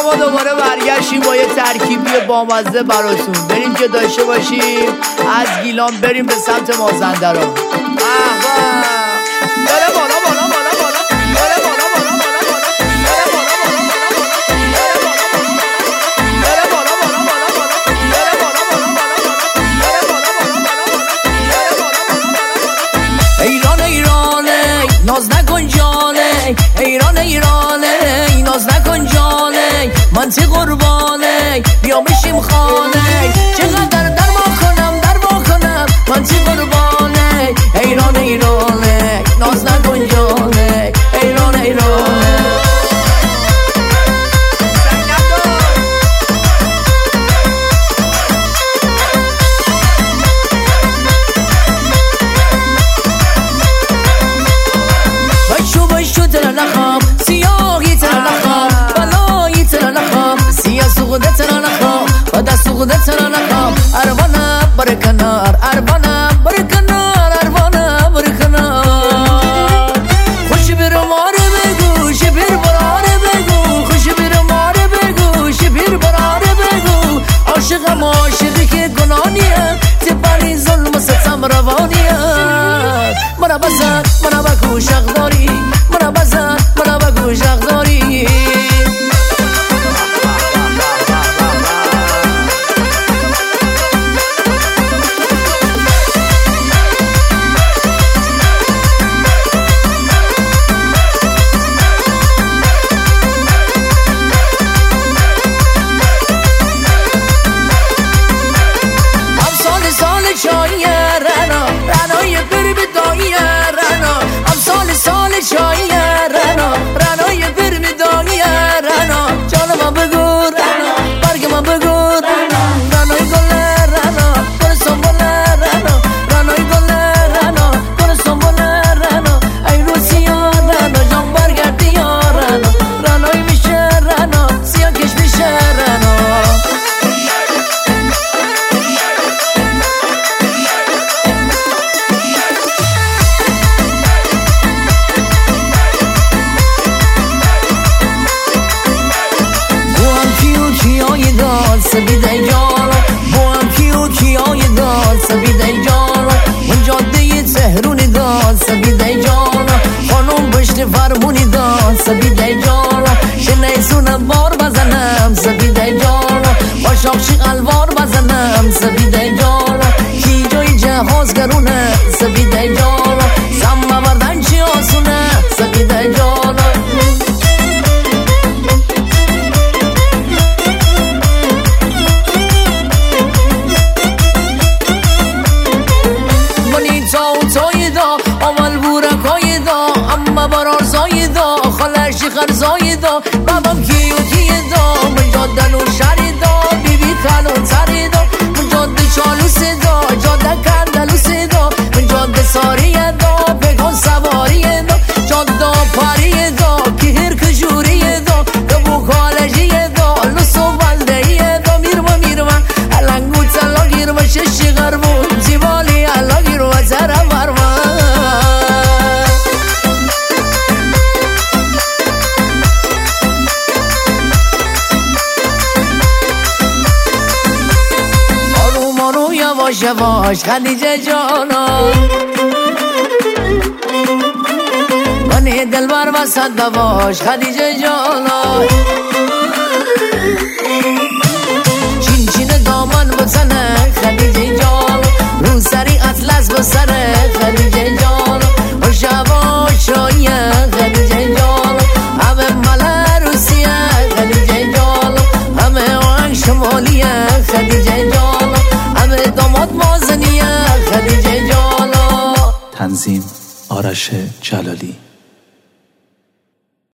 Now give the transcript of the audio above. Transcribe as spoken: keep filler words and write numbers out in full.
ما دوباره برگشتیم با یه ترکیبی بامزه براتون. بریم که داشته باشیم از گیلان بریم به سمت مازندران. احوال بره بالا بالا بالا بالا بره بالا بالا بالا بالا بره بالا بالا بالا بالا بره بالا بالا بالا بالا بره بالا بالا بالا بالا ایران ایرانه ناز نکن جانه، ایران ایرانه ناز نکن جانه، من تی قربانه بیا بشیم خانه، چقدر در ما کنم در ما کنم من تی قربانه، ایران ایرانه ناز نکن جانه، ایران ایرانه. بشو بشو تر نخوام سیاهی تر نخوام بلایی تر نخوام سیاه سوخده تر نخوام و دست سوخده تر نخوام اربانم بر کنار اربانم بر کنار اربانم بر کنار خوش بیر ماره بگو شبیر براره بگو خوش بیر ماره بگو شبیر براره بگو عاشقم عاشقی که گنانیه تبانی ظلم ستم روانیه مرا بزن مرا بگو شق داری مرا بزن مرا بگو شق داری چای رنا رنای بر بدای رنا ام سال سال چای رنا رنای بر بدای رنا جان ما بگو رنا برگ ما بگو رنا رنای گل رنا گل سنبل رنا رنای گل رنا گل سنبل رنا ای روسیا رنا جان برگردی یا رنا رنای میشه رنا سیاه کش میشه رنا سبیده جانو با هم کیو کیای داد سبیده جانو من جاده تهرونی داد سبیده جانو خانم پشت فرمونی داد سبیده جانو شنیسونم بار بزنم سبیده جانو با شاخشی الوار بزنم سبیده جانو کی جای جهاز گرونه سبیده جانو سم بردن چی آسونه سبیده جانو اول بورکای دا اما برار زایدا خالشی خرزای دا بابام کیو کیه دا من جاده و شری دا بی بی خلو تری دا من جاده چالوس دا جاده کندلوس دا من جاده ساری دا بگان سواری دا جاده پاری دا که هر کجوری دا دبو خالشی دا لسو بلده دا میرم میرم الانگو تلا گیرم ششی غربون زیبالی الا گیرم ترم برم یواش یواش خدیجه جانا من دلبر وسط دواش خدیجه جانا چین چین دامن بزنه خدیجه جانا رو سری اطلس بسره خدیجه جانا خوش یواش شایه خدیجه جانا همه مله روسیه خدیجه جانا همه آنگ شمالیه خدیجه جانا داماد مازنیه خدیجه جانا. تنظیم آرش جلالی.